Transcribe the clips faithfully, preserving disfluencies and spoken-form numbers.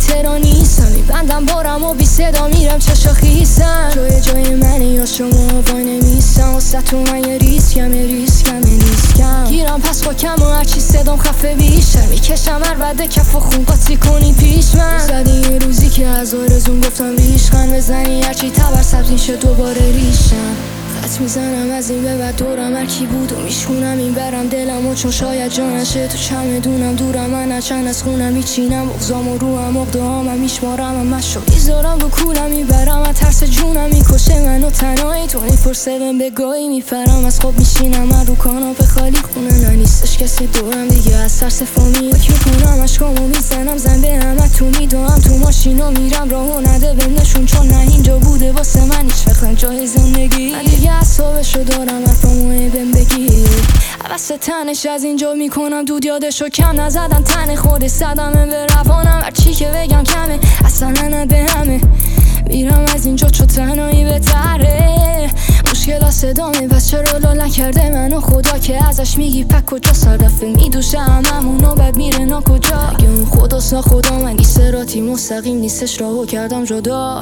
تهران نیستم، میبندم بارم و بی صدا میرم چشا خیسم. جای جای منه یا شما وای نمیستم، واسه تو من یه ریسکم یه ریسکم یه ریسکم. گیرم پس خاکم و هرچی صدام خفه بیشتر، میکشم هر بده کف و خون قاطی کنی پیش من. زدی یه روزی که از آرزون گفتم ریشخند بزنی، هرچی تبر سبز میشه دوباره ریشم. خط میزنم از این به بعد دورم هرکی بود و میشونم این برم دلم و چون شاید جانشه تو چمدونم دورم. من اچن از خونم میچینم بغزام و روم اقدامم میشمارم هم مشو میذارم رو کولم میبرم از ترس جونم میکشه منو تنهایی تو این فرسون بگاهی میپرم از خواب میشینم من رو کاناپه خالی خونه ننیستش کسی دورم دیگه از ترس فامیل بک میکنم اشکامو میزنم زن به همه تو میدوام تو ماشینا میرم راهو نده به نشون چون نه اینجا بوده واسه من هیچ وقت جای زندگی دیگه اصابشو دارم افراموی بهم بگی عوض تنش از اینجا میکنم دود یادشو کم نزدم تن خود صدمه به روانم هرچی که بگم کمه اصلا نه به همه میرم از اینجا چو تنهایی بهتره مشکل صدامه پس چرا لال نکرده منو خدا که ازش میگی پک کجا سر دفعه میدوشه هممون و بعد میره نا کجا اگه اون خداست نا خدا من نیست راتی مستقیم نیستش راهو کردم جدا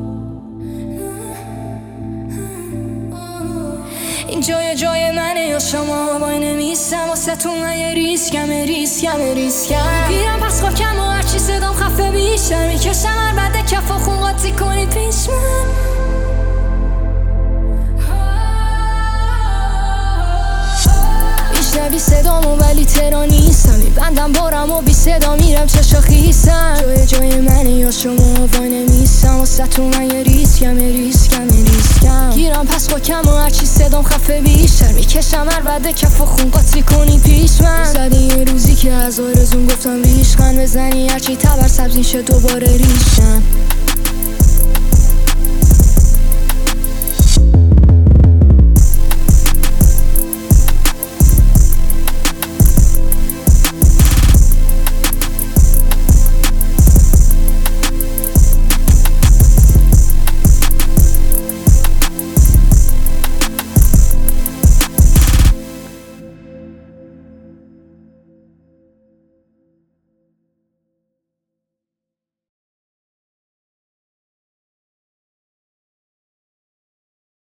این جای جای منه یا شما وای نمیستم واسه تو من یه ریسکم یه ریسکم یه ریسکم گیرم پس خاکم و هرچی صدام خفه بیشتر میکشم هر بده کف و خون قاطی کنی پیش من میشنوی صدامو ولی تهران نیستم میبندم بارم و بی صدا میرم چشا خیسم جای جای منه یا شما وای نمیستم واسه تو من یه ریسکم یه ریسکم یه ریسکم گیرم پس خاکم و هرچی صدام خفه بیشتر میکشم هر بده کف و خون قاطی کنی پیش من زدی یه روزی که از آرزون گفتم ریشخند بزنی هرچی تبر سبز میشه دوباره ریشم